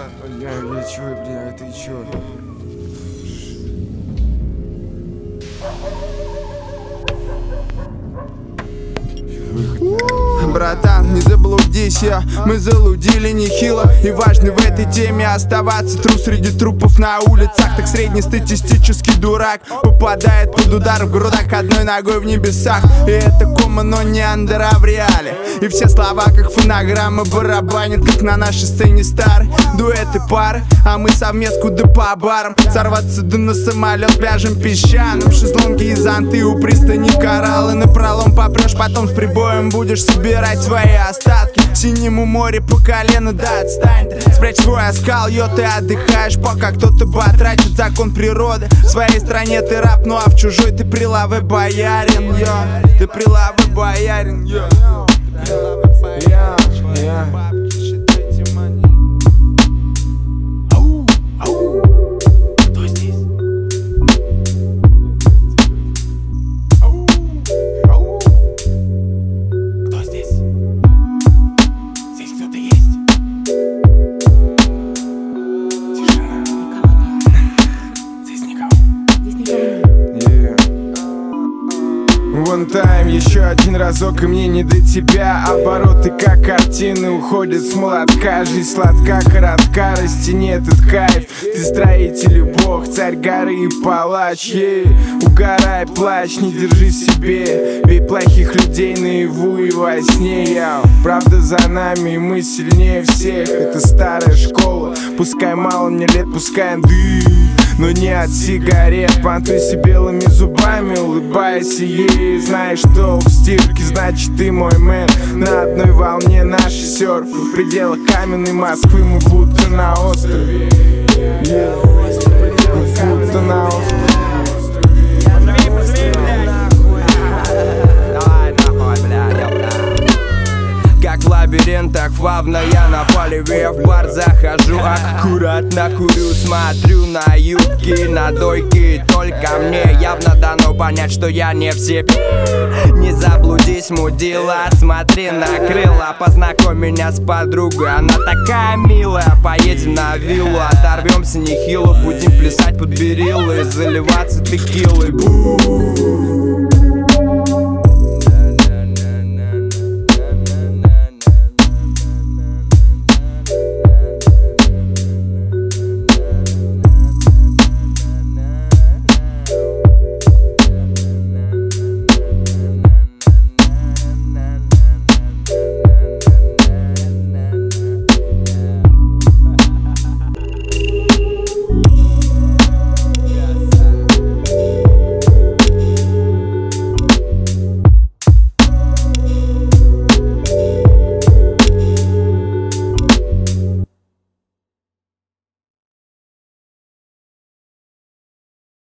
Я чё, бля, ты чё? Братан, не заблудись, мы залудили нехило. И важно в этой теме оставаться тру среди трупов на улицах. Так среднестатистический дурак попадает под удар в грудак одной ногой в небесах. И это кома, но не андера в реале. И все слова как фонограммы барабанят, как на нашей сцене старые дуэты пары. А мы совместку да по барам. Сорваться да на самолет пляжем песчаным. Шезлонги и зонты у пристани кораллы. Напролом попрешь, потом с прибоем будешь собирать свои остатки. В синему море по колено, да отстань ты. Спрячь свой оскал, йо, ты отдыхаешь, пока кто-то батрачит закон природы. В своей стране ты раб, ну а в чужой ты прилавый боярин, йо. Ты прилавый боярин, йо. One time, еще один разок, и мне не до тебя. Обороты как картины уходят с молотка. Жизнь сладка, коротка, растяни этот кайф. Ты строитель и бог, царь горы и палач, Угорай, плачь, не держи в себе. Бей плохих людей наяву и во сне, Правда за нами, и мы сильнее всех. Это старая школа, пускай мало мне лет, пускай дым, но не от сигарет. Понтуйся белыми зубами, улыбайся ей. Знаешь, что в стирке, значит ты мой мэн. На одной волне наши серфы. В пределах каменной Москвы мы будто на острове, будто на острове. Как в лабиринтах фавна, я на поливе в бар захожу. Аккуратно курю, смотрю на юбки, на дойки. Только мне явно дано понять, что я не в себе. Не заблудись, мудила, смотри на крыла. Познакомь меня с подругой, она такая милая. Поедем на виллу, оторвемся нехило. Будем плясать под бериллы, заливаться текилой.